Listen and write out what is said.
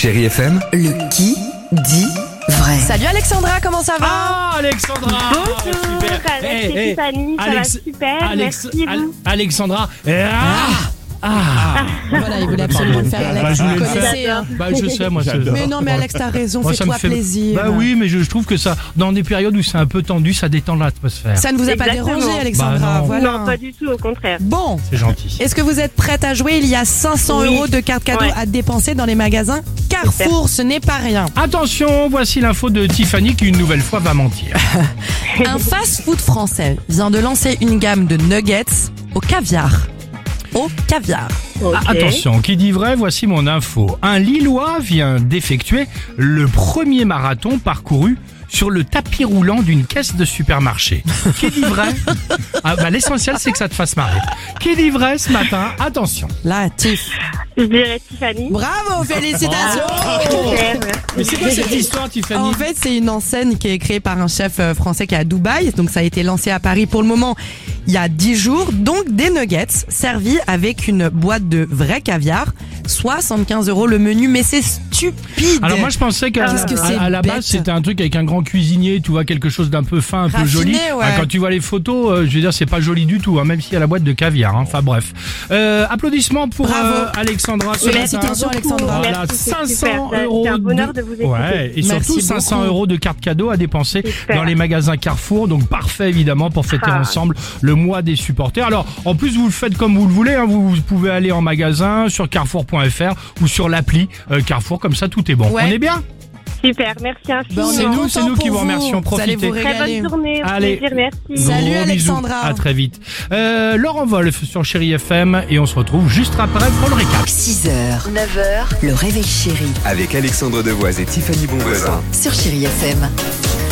Chérie FM, Le qui dit vrai. Salut Alexandra, comment ça va? Ah, Alexandra. Bonjour, Super. avec Tiffany, ça va super, merci vous. Alexandra. Voilà, il voulait absolument le faire, Alex. Je voulais Vous le faire. connaissez, hein. Je sais, moi. Mais non, mais Alex, t'as raison, Moi, ça me fais-toi fait plaisir. Bah oui, mais je trouve que ça, dans des périodes où c'est un peu tendu, ça détend l'atmosphère. Ça ne vous a pas Exactement. dérangé, Alexandra? Bah non. Voilà. Non, pas du tout, au contraire. Bon, C'est gentil. est-ce que vous êtes prête à jouer? Il y a 500 Oui. € de cartes cadeaux Ouais. à dépenser dans les magasins Carrefour, ce n'est pas rien. Attention, voici l'info de Tiffany qui une nouvelle fois va mentir. Un fast-food français vient de lancer une gamme de nuggets au caviar. Au caviar. Ok. Attention, qui dit vrai, voici mon info. Un Lillois vient d'effectuer le premier marathon parcouru sur le tapis roulant d'une caisse de supermarché. Qui dit vrai? L'essentiel, c'est que ça te fasse marrer. Qui dit vrai ce matin? Attention. Là, Tiff. Je dirais Tiffany. Bravo, félicitations! Super, merci. Mais c'est quoi cette histoire, Tiffany? En fait, c'est une enseigne qui est créée par un chef français qui est à Dubaï. Donc, ça a été lancé à Paris pour le moment il y a 10 jours. Donc, des nuggets servis avec une boîte de vrai caviar. 75 € le menu, mais c'est stupide. Alors moi je pensais qu'à Qu'est-ce que c'est à la bête. base c'était un truc avec un grand cuisinier, tu vois, quelque chose d'un peu fin, un peu Raffiné, joli. ouais. Quand tu vois les photos, je veux dire c'est pas joli du tout, hein, même s'il y a la boîte de caviar. Enfin bref. Applaudissements pour Bravo. Alexandra. ce Félicitations, matin. Alexandra. Voilà, Merci, c'est 500 super. euros. C'est un bonheur de vous écouter. Ouais, et Merci surtout 500 beaucoup. € de cartes cadeaux à dépenser Super. dans les magasins Carrefour. Donc parfait évidemment pour fêter Ah. ensemble le mois des supporters. Alors en plus vous le faites comme vous le voulez, hein, vous pouvez aller en magasin sur carrefour.fr ou sur l'appli Carrefour, comme ça tout est bon. Ouais. On est bien? Super, merci Ben, on infiniment. est C'est nous contents qui pour vous remercions. Vous allez Profitez. vous Très régaler. bonne journée, au Allez. plaisir, merci. Salut, Gros Alexandra. bisous. À très vite. Laurent Wolf sur Chérie FM et on se retrouve juste après pour le récap. 6h, 9h, le réveil chéri avec Alexandre Devoise et Tiffany Bonvoisin. sur Chérie FM.